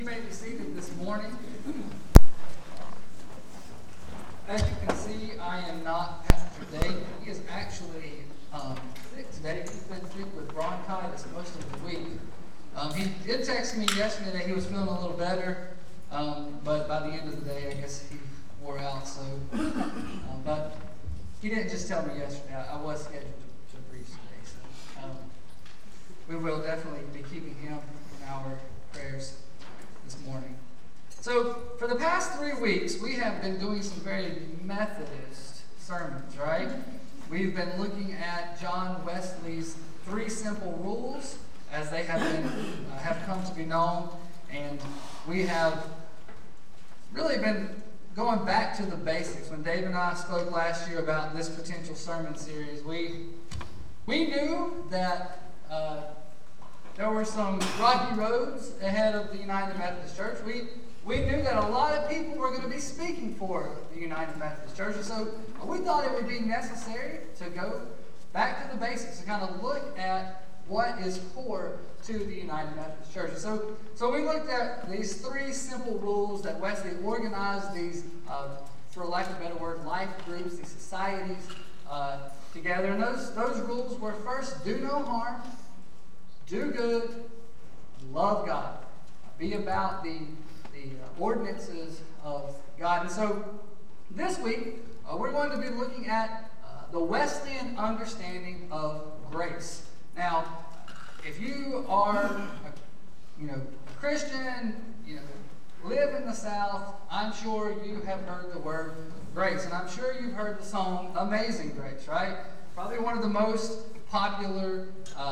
You may be seated this morning. As you can see, I am not Pastor Dave. He is actually sick today. He's been sick with bronchitis most of the week. He did text me yesterday that he was feeling a little better, but by the end of the day, I guess he wore out. But he didn't just tell me yesterday. I was scheduled to preach today, so we will definitely be keeping him in our prayers this morning. So, for the past 3 weeks, we have been doing some very Methodist sermons, right? We've been looking at John Wesley's 3 simple rules as they have come to be known, and we have really been going back to the basics. When Dave and I spoke last year about this potential sermon series, we knew that there were some rocky roads ahead of the United Methodist Church. We knew that a lot of people were going to be speaking for the United Methodist Church, and so we thought it would be necessary to go back to the basics, to kind of look at what is core to the United Methodist Church. So we looked at these 3 simple rules that Wesley organized, these, for lack of a better word, life groups, these societies together. And those rules were, first, do no harm, do good, love God. Be about the ordinances of God. And so this week, we're going to be looking at the Wesleyan understanding of grace. Now, if you are a Christian, live in the South, I'm sure you have heard the word grace. And I'm sure you've heard the song Amazing Grace, right? Probably one of the most popular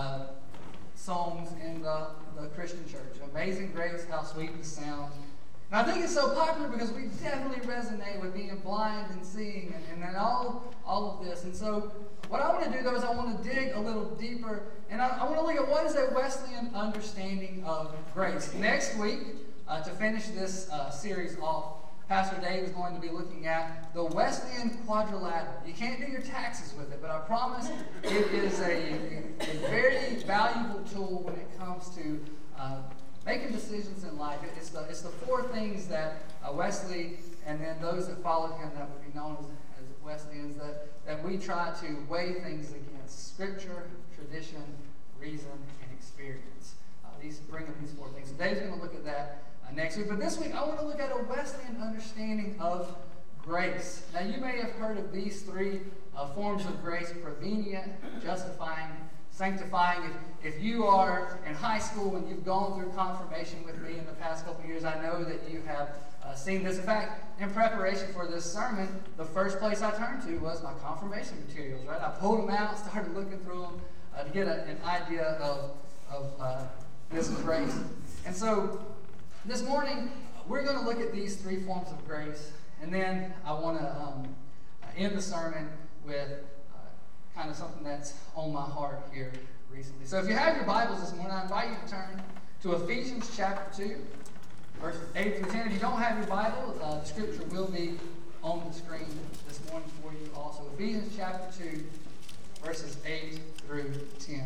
songs in the Christian church. Amazing Grace, how sweet the sound. And I think it's so popular because we definitely resonate with being blind and seeing and all of this. And so what I want to do, though, is I want to dig a little deeper, and I want to look at what is a Wesleyan understanding of grace. Next week, to finish this series off, Pastor Dave is going to be looking at the Wesleyan quadrilateral. You can't do your taxes with it, but I promise it is a very valuable tool when it comes to making decisions in life. It's the 4 things that Wesley and then those that followed him that would be known as Wesleyans that we try to weigh things against: Scripture, tradition, reason, and experience. Bring up these 4 things. So Dave's going to look at that next week. But this week, I want to look at a Wesleyan understanding of grace. Now, you may have heard of these 3 forms of grace: prevenient, justifying, sanctifying. If you are in high school and you've gone through confirmation with me in the past couple years, I know that you have seen this. In fact, in preparation for this sermon, the first place I turned to was my confirmation materials, right? I pulled them out, started looking through them to get an idea of this grace. And so this morning, we're going to look at these 3 forms of grace, and then I want to end the sermon with kind of something that's on my heart here recently. So if you have your Bibles this morning, I invite you to turn to Ephesians chapter 2, verses 8 through 10. If you don't have your Bible, the scripture will be on the screen this morning for you also. Ephesians chapter 2, verses 8 through 10.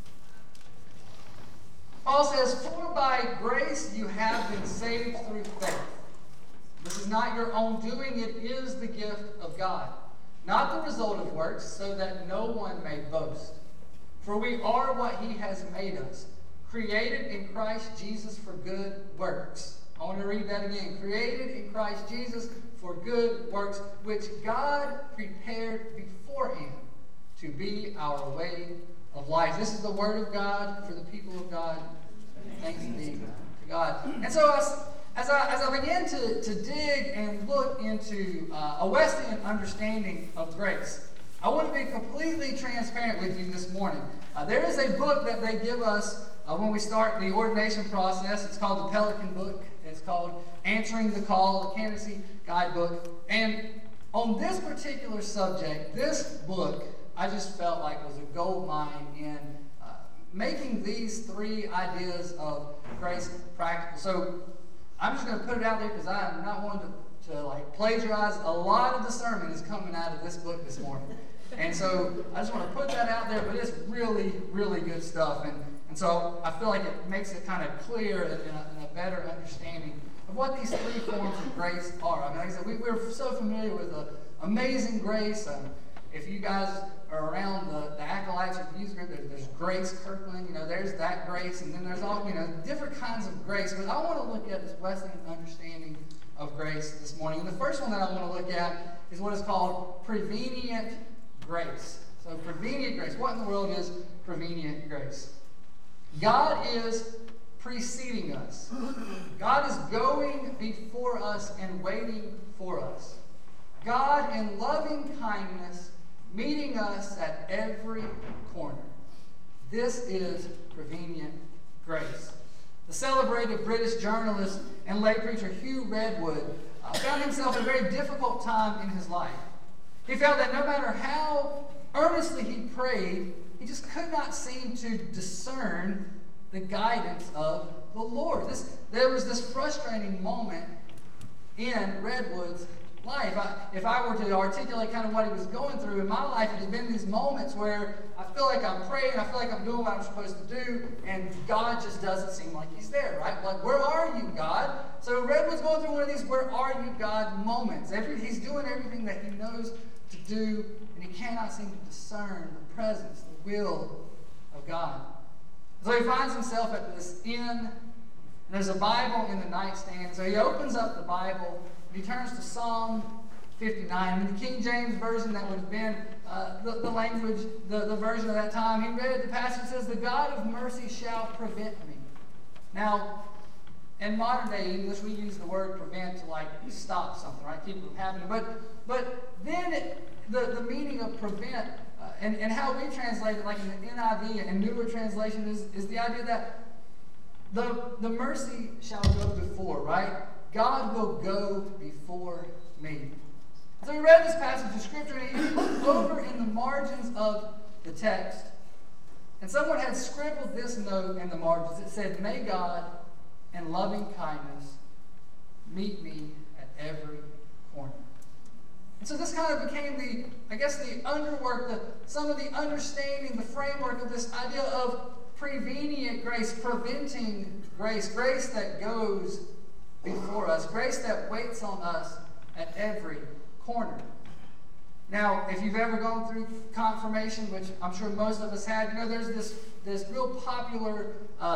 Paul says, "For by grace you have been saved through faith. This is not your own doing, it is the gift of God, not the result of works, so that no one may boast. For we are what he has made us, created in Christ Jesus for good works." I want to read that again. Created in Christ Jesus for good works, which God prepared beforehand to be our way of life. This is the word of God for the people of God. Thanks be to God. And so as I begin to dig and look into a Wesleyan understanding of grace, I want to be completely transparent with you this morning. There is a book that they give us when we start the ordination process. It's called the Pelican Book. It's called Answering the Call, a Candidacy Guidebook. And on this particular subject, this book, I just felt like was a gold mine in making these 3 ideas of grace practical. So I'm just going to put it out there because I am not one to plagiarize. A lot of the sermon is coming out of this book this morning. And so I just want to put that out there, but it's really, really good stuff. And so I feel like it makes it kind of clear and a better understanding of what these three forms of grace are. I mean, like I said, we're so familiar with the amazing grace. If you guys are around the Acolytes or the youth group, there's Grace Kirkland, there's that grace, and then there's all, different kinds of grace. But I want to look at this Wesleyan understanding of grace this morning. And the first one that I want to look at is what is called prevenient grace. So prevenient grace. What in the world is prevenient grace? God is preceding us. God is going before us and waiting for us. God, in loving kindness, meeting us at every corner. This is prevenient grace. The celebrated British journalist and lay preacher Hugh Redwood found himself in a very difficult time in his life. He felt that no matter how earnestly he prayed, he just could not seem to discern the guidance of the Lord. There was this frustrating moment in Redwood's life. If I were to articulate kind of what he was going through in my life, it has been these moments where I feel like I'm praying, I feel like I'm doing what I'm supposed to do, and God just doesn't seem like he's there, right? Like, where are you, God? So Redwood's going through one of these where are you, God moments. He's doing everything that he knows to do, and he cannot seem to discern the presence, the will of God. So he finds himself at this inn, and there's a Bible in the nightstand. So he opens up the Bible, and he turns to Psalm 59. In the King James Version, that would have been the language, the version of that time, he read the passage that says, "The God of mercy shall prevent me." Now, in modern day English, we use the word prevent to stop something, right? Keep it from happening. But then the meaning of prevent, and how we translate it, like in the NIV and newer translation, is the idea that the mercy shall go before, right? God will go before me. So we read this passage of Scripture, and he looked over in the margins of the text, and someone had scribbled this note in the margins. It said, "May God, in loving kindness, meet me at every corner." And so this kind of became the underwork, some of the understanding, the framework of this idea of prevenient grace, preventing grace, grace that goes before us, grace that waits on us at every corner. Now, if you've ever gone through confirmation, which I'm sure most of us have, there's this real popular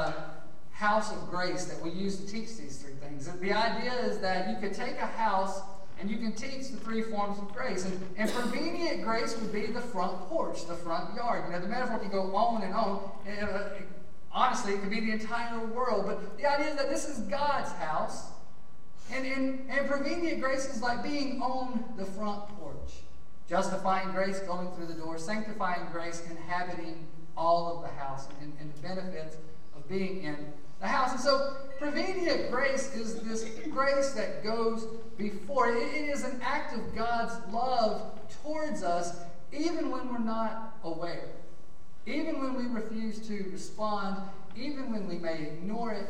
house of grace that we use to teach these three things. The idea is that you could take a house and you can teach the three forms of grace. And prevenient grace would be the front porch, the front yard. The metaphor can go on and on. Honestly, it could be the entire world. But the idea is that this is God's house. And prevenient grace is like being on the front porch. Justifying grace going through the door. Sanctifying grace inhabiting all of the house and the benefits of being in the house. And so prevenient grace is this grace that goes before. It is an act of God's love towards us, even when we're not aware. Even when we refuse to respond, even when we may ignore it,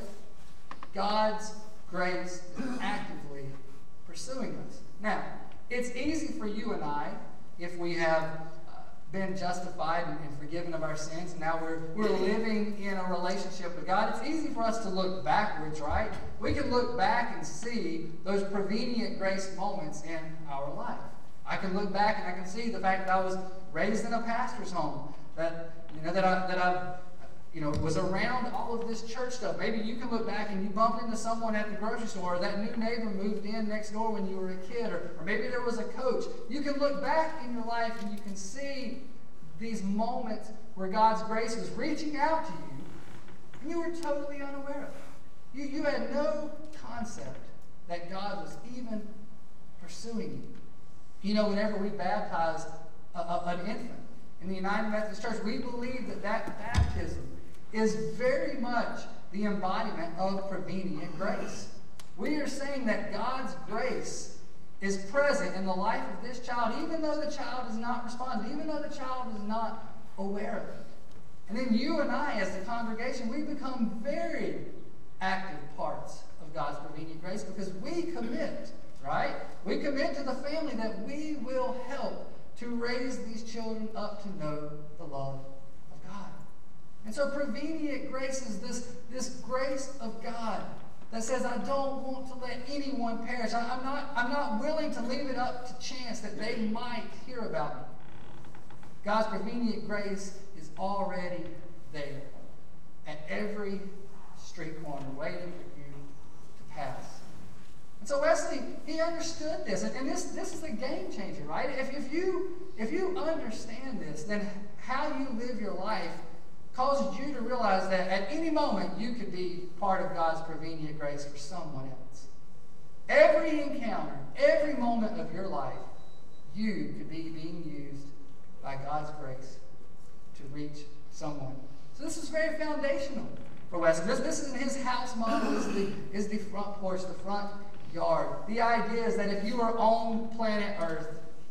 God's grace is actively pursuing us. Now, it's easy for you and I, if we have been justified and forgiven of our sins, and now we're living in a relationship with God, it's easy for us to look backwards, right? We can look back and see those prevenient grace moments in our life. I can look back and I can see the fact that I was raised in a pastor's home, that I was around all of this church stuff. Maybe you can look back and you bumped into someone at the grocery store, or that new neighbor moved in next door when you were a kid, or maybe there was a coach. You can look back in your life and you can see these moments where God's grace was reaching out to you, and you were totally unaware of it. You had no concept that God was even pursuing you. Whenever we baptize an infant in the United Methodist Church, we believe that baptism is very much the embodiment of prevenient grace. We are saying that God's grace is present in the life of this child, even though the child is not responding, even though the child is not aware of it. And then you and I, as the congregation, we become very active parts of God's prevenient grace because we commit, right? We commit to the family that we will help to raise these children up to know the love of God. And so prevenient grace is this grace of God that says, I don't want to let anyone perish. I'm not willing to leave it up to chance that they might hear about me. God's prevenient grace is already there at every street corner waiting for you to pass. And so Wesley, he understood this. And this is a game changer, right? If you understand this, then how you live your life causes you to realize that at any moment you could be part of God's prevenient grace for someone else. Every encounter, every moment of your life, you could be being used by God's grace to reach someone. So this is very foundational for Wesley. This is his house model, is the front porch, the front yard. The idea is that if you are on planet Earth,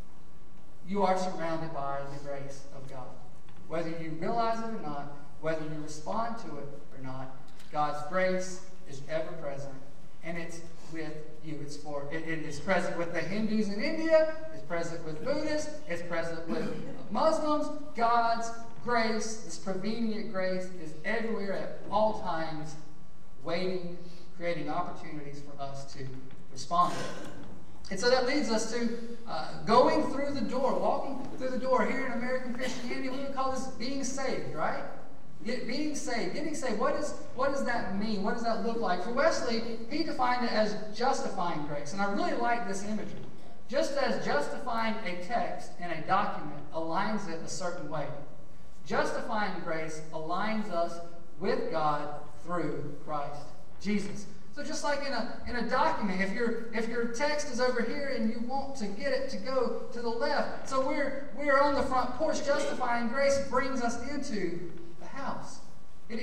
you are surrounded by the grace of God. Whether you realize it or not, whether you respond to it or not, God's grace is ever present, and it's with you. It is present with the Hindus in India, it's present with Buddhists, it's present with Muslims. God's grace, this prevenient grace, is everywhere at all times, waiting, creating opportunities for us to respond. And so that leads us to going through the door, walking through the door. Here in American Christianity, we would call this being saved, right? Being saved, getting saved. What does that mean? What does that look like? For Wesley, he defined it as justifying grace. And I really like this imagery. Just as justifying a text in a document aligns it a certain way, justifying grace aligns us with God through Christ Jesus. So just like in a document, if your text is over here and you want to get it to go to the left, so we're on the front porch. Justifying grace brings us into the house. It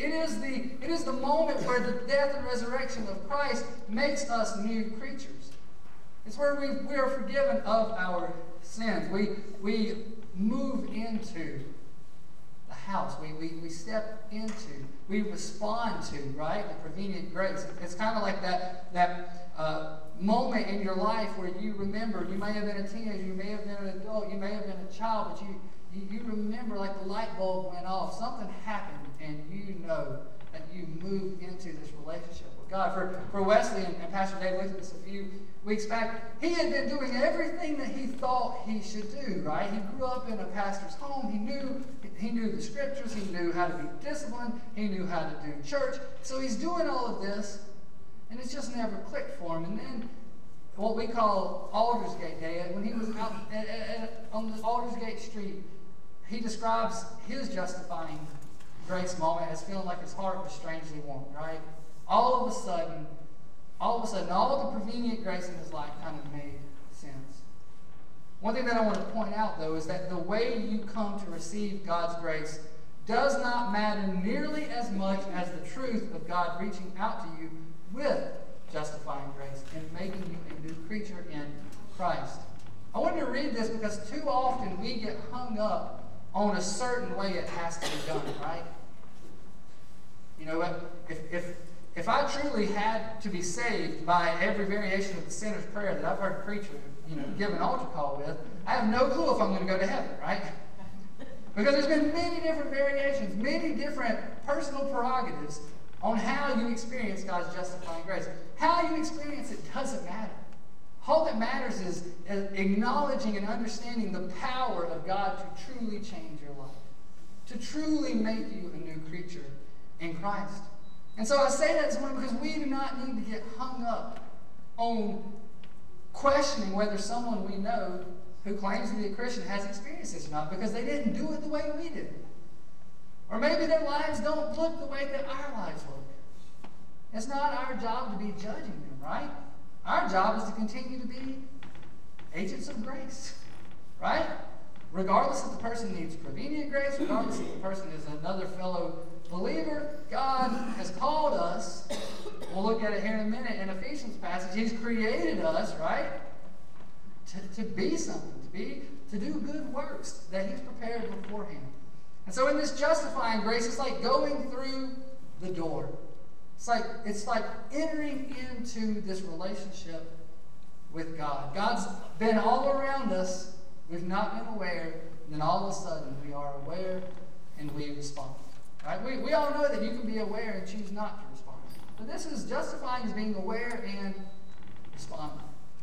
is the moment where the death and resurrection of Christ makes us new creatures. It's where we are forgiven of our sins. We move into the house. We step into, we respond to, right? The prevenient grace. It's kind of like that moment in your life where you remember, you may have been a teenager, you may have been an adult, you may have been a child, but you remember like the light bulb went off, something happened, and you know that you moved into this relationship with God. For Wesley, and Pastor Dave looked at this a few weeks back, he had been doing everything that he thought he should do, right? He grew up in a pastor's home. He knew the scriptures. He knew how to be disciplined. He knew how to do church. So he's doing all of this, and it's just never clicked for him. And then what we call Aldersgate Day, when he was out on the Aldersgate Street, he describes his justifying grace moment as feeling like his heart was strangely warmed, right? All of a sudden, all the prevenient grace in his life kind of made sense. One thing that I want to point out, though, is that the way you come to receive God's grace does not matter nearly as much as the truth of God reaching out to you with justifying grace and making you a new creature in Christ. I wanted to read this because too often we get hung up on a certain way it has to be done, right? You know what? If I truly had to be saved by every variation of the sinner's prayer that I've heard a preacher, give an altar call with, I have no clue if I'm going to go to heaven, right? Because there's been many different variations, many different personal prerogatives on how you experience God's justifying grace. How you experience it doesn't matter. All that matters is acknowledging and understanding the power of God to truly change your life, to truly make you a new creature in Christ. And so I say that this morning because we do not need to get hung up on questioning whether someone we know who claims to be a Christian has experienced this or not, because they didn't do it the way we did. Or maybe their lives don't look the way that our lives look. It's not our job to be judging them, right? Our job is to continue to be agents of grace, right? Regardless if the person needs prevenient grace, regardless if the person is another fellow believer, God has called us. We'll look at it here in a minute in Ephesians passage. He's created us, right? To be something, to do good works that He's prepared beforehand. And so in this justifying grace, it's like going through the door. It's like entering into this relationship with God. God's been all around us. We've not been aware. And then all of a sudden we are aware and we respond. Right? We all know that you can be aware and choose not to respond. But this is justifying as being aware and responding.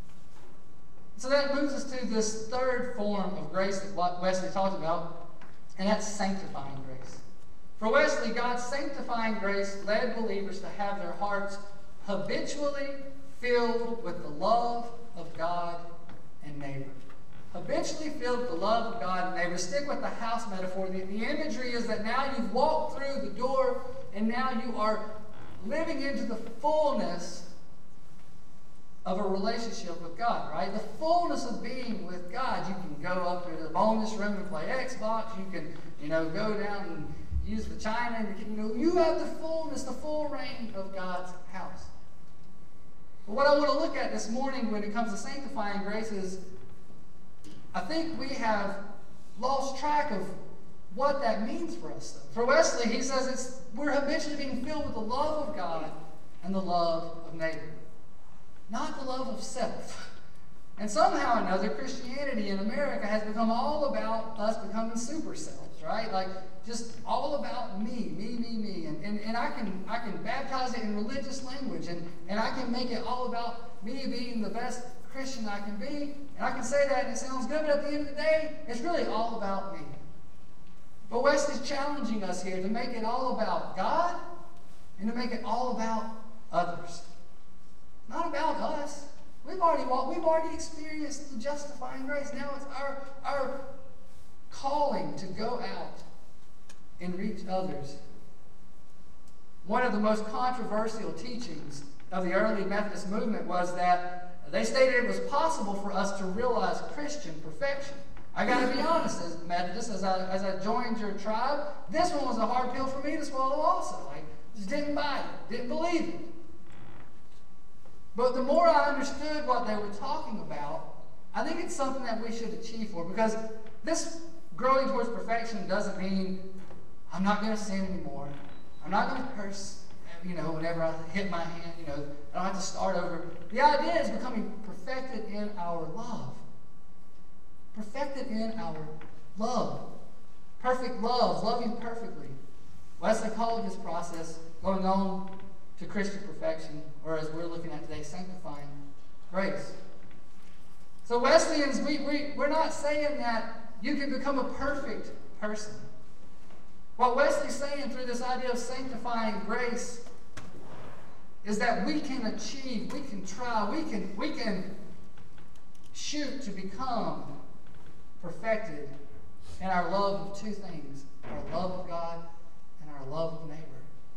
So that moves us to this third form of grace that Wesley talked about, and that's sanctifying grace. For Wesley, God's sanctifying grace led believers to have their hearts habitually filled with the love of God and neighbor. Habitually filled with the love of God and neighbor. Stick with the house metaphor. The imagery is that now you've walked through the door and now you are living into the fullness of a relationship with God, right? The fullness of being with God. You can go up to the bonus room and play Xbox. You can, go down and use the china. And, you have the fullness, the full reign of God's house. But what I want to look at this morning when it comes to sanctifying grace is I think we have lost track of what that means for us. Though. For Wesley, he says we're habitually being filled with the love of God and the love of neighbor. Not the love of self. And somehow or another, Christianity in America has become all about us becoming super selves, right? Like just all about me. And I can baptize it in religious language, and I can make it all about me being the best Christian I can be. And I can say that and it sounds good, but at the end of the day, it's really all about me. But Wesley's challenging us here to make it all about God and to make it all about others. Not about us. We've already experienced the justifying grace. Now it's our calling to go out and reach others. One of the most controversial teachings of the early Methodist movement was that they stated it was possible for us to realize Christian perfection. I got to be honest, as Methodist, as I joined your tribe, this one was a hard pill for me to swallow also. Just didn't buy it, didn't believe it. But the more I understood what they were talking about, I think it's something that we should achieve for, because this growing towards perfection doesn't mean I'm not going to sin anymore. I'm not going to curse, whenever I hit my hand, I don't have to start over. The idea is becoming perfected in our love. Perfected in our love. Perfect love, loving perfectly. Wesley called this process going on to Christian perfection, or as we're looking at today, sanctifying grace. So Wesleyans, we're not saying that you can become a perfect person. What Wesley's saying through this idea of sanctifying grace is that we can achieve, we can try, we can shoot to become perfected in our love of two things: our love of God and our love of neighbor.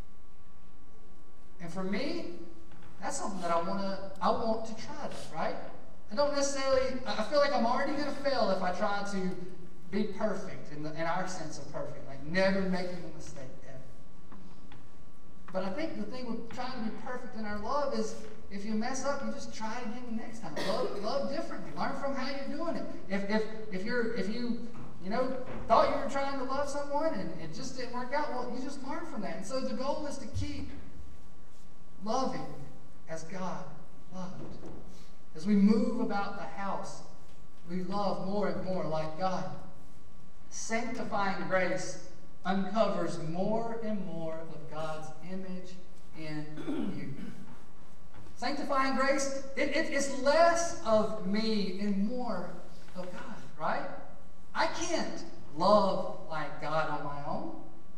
And for me, that's something that I want to try that, right? I feel like I'm already going to fail if I try to be perfect in our sense of perfect, like never making a mistake ever. But I think the thing with trying to be perfect in our love is if you mess up, you just try again the next time. Love differently. Learn from how you're doing it. If you thought you were trying to love someone and it just didn't work out, well, you just learn from that. And so the goal is to keep loving as God loved. As we move about the house, we love more and more like God. Sanctifying grace uncovers more and more of God's image in you. Sanctifying grace, it's less of me and more of God, right? I can't love like God on my own.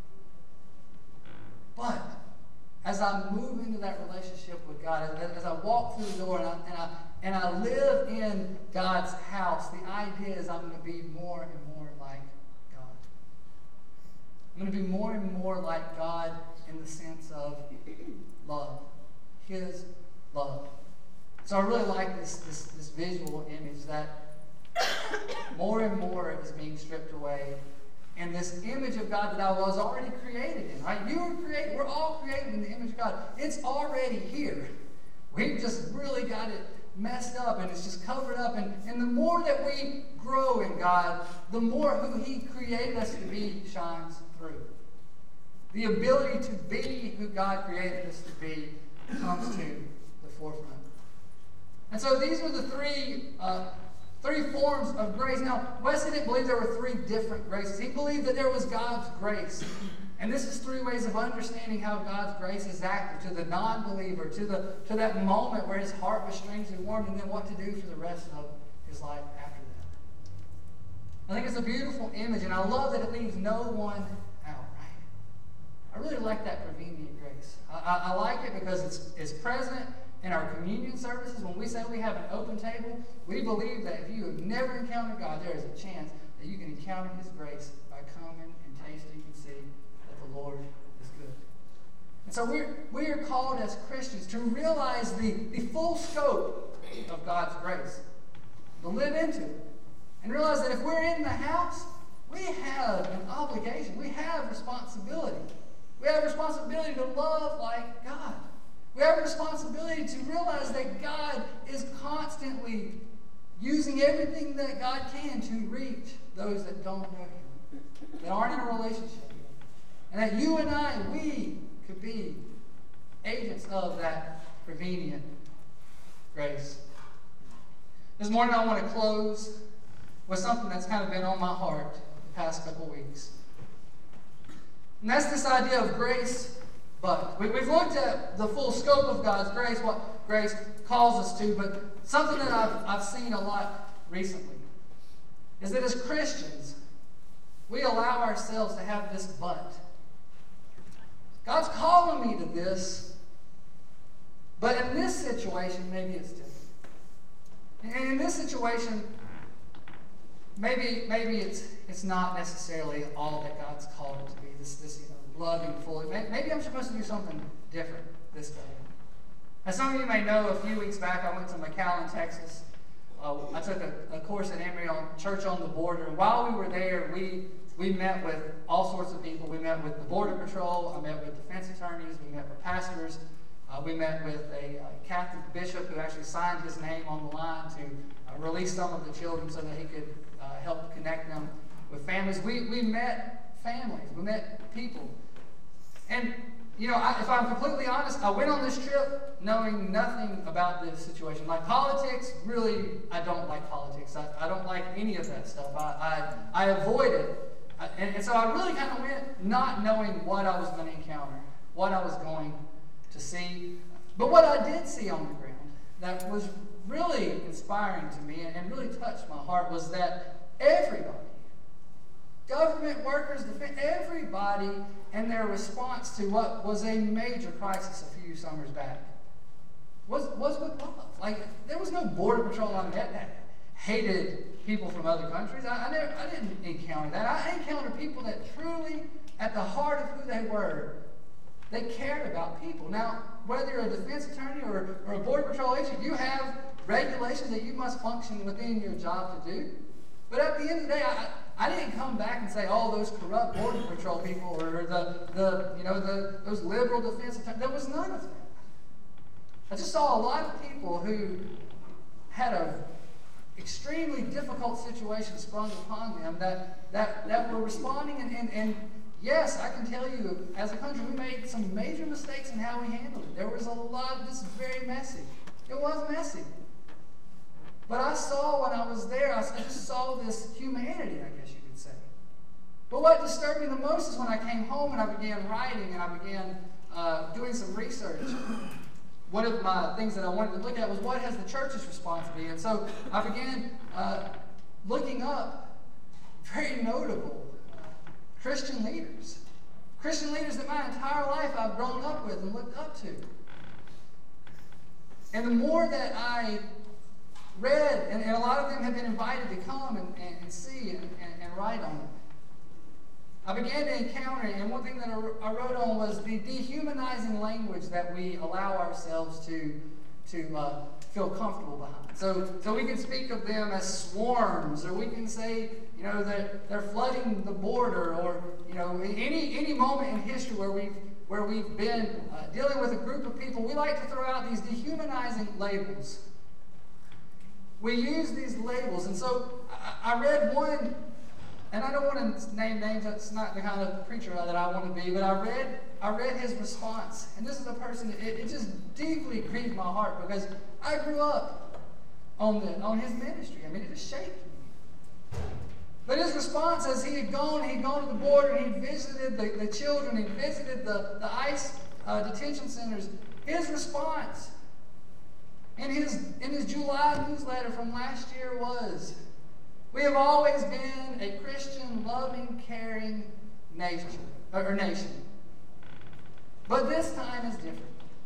But as I move into that relationship with God, as I walk through the door and I live in God's house, the idea is I'm going to be more and more like God. I'm going to be more and more like God in the sense of love, His love. So I really like this visual image that more and more is being stripped away. And this image of God that I was already created in, right? We're all created in the image of God. It's already here. We've just really got it messed up and it's just covered up. And the more that we grow in God, the more who He created us to be shines through. The ability to be who God created us to be comes to the forefront. And so these are the three forms of grace. Now, Wesley didn't believe there were three different graces. He believed that there was God's grace. And this is 3 ways of understanding how God's grace is active to the non-believer, to that moment where his heart was strangely warmed, and then what to do for the rest of his life after that. I think it's a beautiful image, and I love that it leaves no one out, right? I really like that prevenient grace. I like it because it's present in our communion services. When we say we have an open table, we believe that if you have never encountered God, there is a chance that you can encounter his grace by coming and tasting and seeing that the Lord is good. And so we are called as Christians to realize the full scope of God's grace, to live into it, and realize that if we're in the house, we have an obligation. We have responsibility. We have a responsibility to love like God. We have a responsibility to realize that God is constantly using everything that God can to reach those that don't know him, that aren't in a relationship with him. And that you and I, we could be agents of that prevenient grace. This morning I want to close with something that's kind of been on my heart the past couple weeks. And that's this idea of grace, but. We've looked at the full scope of God's grace, what grace calls us to, but something that I've seen a lot recently is that as Christians, we allow ourselves to have this but. God's calling me to this, but in this situation, maybe it's different. And in this situation, maybe it's not necessarily all that God's called it to be. This loving fully. Maybe I'm supposed to do something different this day. As some of you may know, a few weeks back I went to McAllen, Texas. I took a course at Emory on Church on the Border, and while we were there, we met with all sorts of people. We met with the Border Patrol. I met with defense attorneys. We met with pastors. We met with a Catholic bishop who actually signed his name on the line to release some of the children so that he could help connect them with families. We met families. We met people. And, if I'm completely honest, I went on this trip knowing nothing about this situation. Like politics, really, I don't like politics. I don't like any of that stuff. I avoid it. And so I really kind of went not knowing what I was going to encounter, what I was going to see. But what I did see on the ground that was really inspiring to me and really touched my heart was that everybody, government workers, everybody, and their response to what was a major crisis a few summers back was with love. Like, there was no Border Patrol I met that hated people from other countries. I didn't encounter that. I encountered people that truly, at the heart of who they were, they cared about people. Now, whether you're a defense attorney or a Border Patrol agent, you have regulations that you must function within your job to do. But at the end of the day, I didn't come back and say, oh, those corrupt Border Patrol people or those liberal defense attorneys. There was none of that. I just saw a lot of people who had an extremely difficult situation sprung upon them that were responding. And yes, I can tell you, as a country, we made some major mistakes in how we handled it. There was a lot. This is very messy. It was messy. But I saw when I was there, I just saw this humanity, I guess you could say. But what disturbed me the most is when I came home and I began writing and I began doing some research. One of my things that I wanted to look at was what has the church's response been? And so I began looking up very notable Christian leaders that my entire life I've grown up with and looked up to. And the more that I read, and a lot of them have been invited to come and see and write on it, I began to encounter it, and one thing that I wrote on was the dehumanizing language that we allow ourselves to feel comfortable behind. So we can speak of them as swarms, or we can say, that they're flooding the border, or any moment in history where we've been dealing with a group of people, we like to throw out these dehumanizing labels. We use these labels, and so I read one. And I don't want to name names, that's not the kind of preacher that I want to be, but I read his response. And this is a person, it just deeply grieved my heart because I grew up on his ministry. I mean, it just shaped me. But his response, as he'd gone to the border, and he'd visited the children, he'd visited the ICE detention centers, his response in his July newsletter from last year was, "We have always been a Christian, loving, caring nation. But this time is different.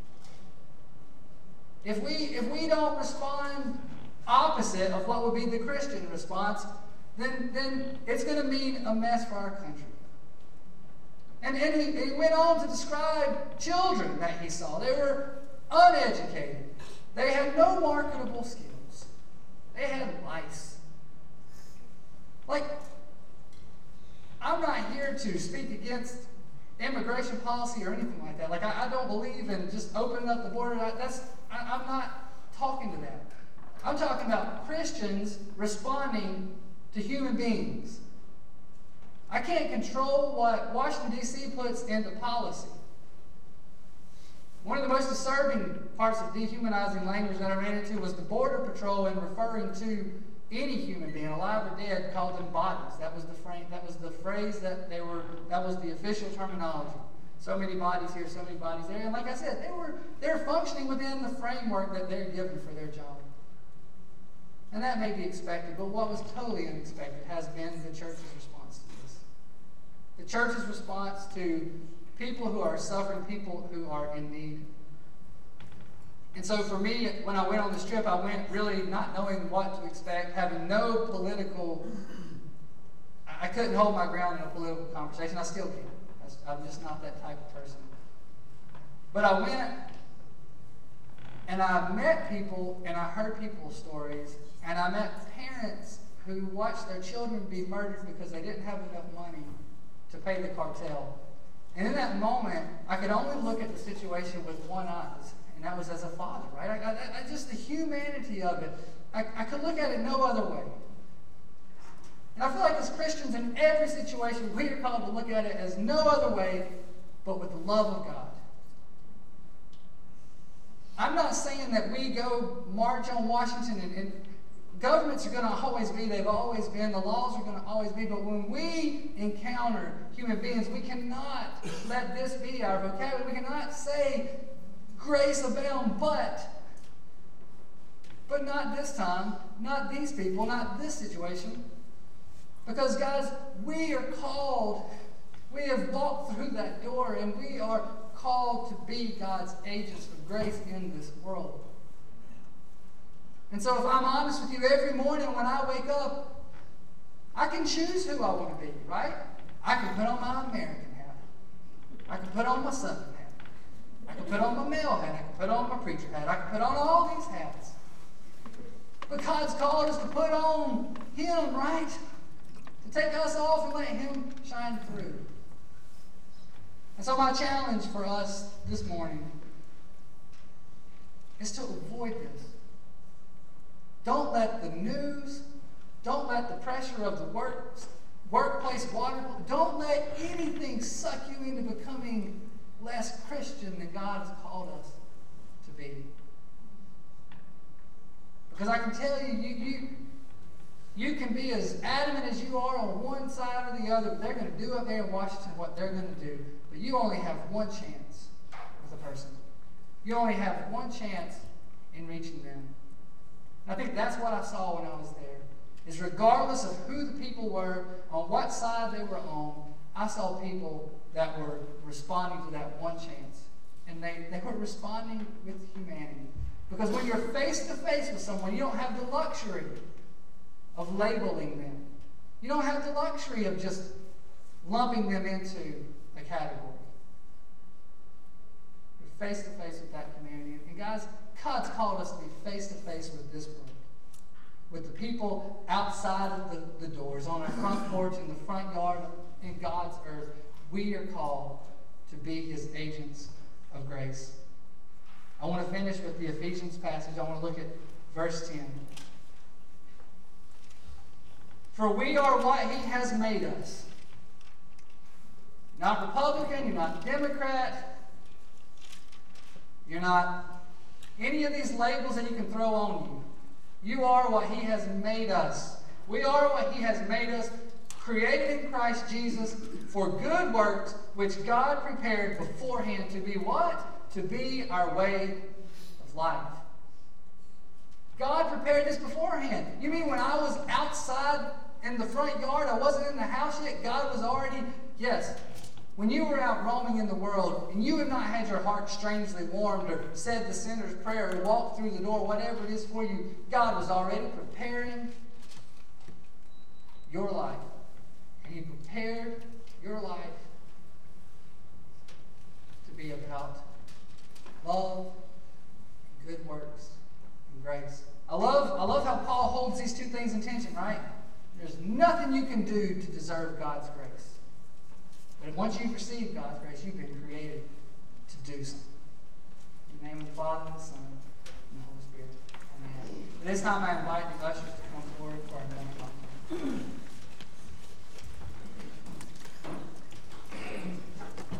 If we don't respond opposite of what would be the Christian response, then it's going to mean a mess for our country." And he went on to describe children that he saw. They were uneducated. They had no marketable skills. They had lice. Like, I'm not here to speak against immigration policy or anything like that. Like, I don't believe in just opening up the border. I'm not talking to that. I'm talking about Christians responding to human beings. I can't control what Washington, D.C. puts into policy. One of the most disturbing parts of dehumanizing language that I ran into was the Border Patrol, in referring to any human being, alive or dead, called them bodies. That was the phrase that was the official terminology. So many bodies here, so many bodies there. And like I said, they're functioning within the framework that they're given for their job. And that may be expected, but what was totally unexpected has been the church's response to this. The church's response to people who are suffering, people who are in need. And so for me, when I went on this trip, I went really not knowing what to expect, having no political... I couldn't hold my ground in a political conversation. I still can't. I'm just not that type of person. But I went, and I met people, and I heard people's stories, and I met parents who watched their children be murdered because they didn't have enough money to pay the cartel. And in that moment, I could only look at the situation with one eye, and that was as a father, right? I just the humanity of it. I could look at it no other way. And I feel like as Christians, in every situation, we are called to look at it as no other way but with the love of God. I'm not saying that we go march on Washington and governments are going to always be, they've always been, the laws are going to always be, but when we encounter human beings, we cannot let this be our vocabulary. We cannot say grace abound, but not this time, not these people, not this situation. Because, guys, we are called, we have walked through that door, and we are called to be God's agents of grace in this world. And so if I'm honest with you, every morning when I wake up, I can choose who I want to be, right? I can put on my American hat. I can put on my Southern hat. I can put on my male hat. I can put on my preacher hat. I can put on all these hats. But God's called us to put on Him, right? To take us off and let Him shine through. And so my challenge for us this morning is to avoid this. Don't let the news, don't let the pressure of the workplace water, don't let anything suck you into becoming less Christian than God has called us to be. Because I can tell you, you can be as adamant as you are on one side or the other, but they're going to do up there in Washington what they're going to do. But you only have one chance with a person. You only have one chance in reaching them. And I think that's what I saw when I was there, is regardless of who the people were, on what side they were on, I saw people that were responding to that one chance. And they were responding with humanity. Because when you're face to face with someone, you don't have the luxury of labeling them. You don't have the luxury of just lumping them into a category. You're face to face with that humanity. And guys, God's called us to be face to face with this world. With the people outside of the doors, on our front porch, in the front yard, in God's earth. We are called to be His agents of grace. I want to finish with the Ephesians passage. I want to look at verse 10. For we are what He has made us. Not Republican, you're not Democrat, you're not any of these labels that you can throw on you. You are what He has made us. We are what He has made us created in Christ Jesus for good works, which God prepared beforehand to be what? To be our way of life. God prepared this beforehand. You mean when I was outside in the front yard, I wasn't in the house yet, God was already, yes. When you were out roaming in the world and you have not had your heart strangely warmed or said the sinner's prayer or walked through the door, whatever it is for you, God was already preparing your life. And He prepared your life to be about love, good works, and grace. I love how Paul holds these two things in tension, right? There's nothing you can do to deserve God's grace. But once you've received God's grace, you've been created to do something. In the name of the Father, and the Son, and the Holy Spirit. Amen. At this time, I invite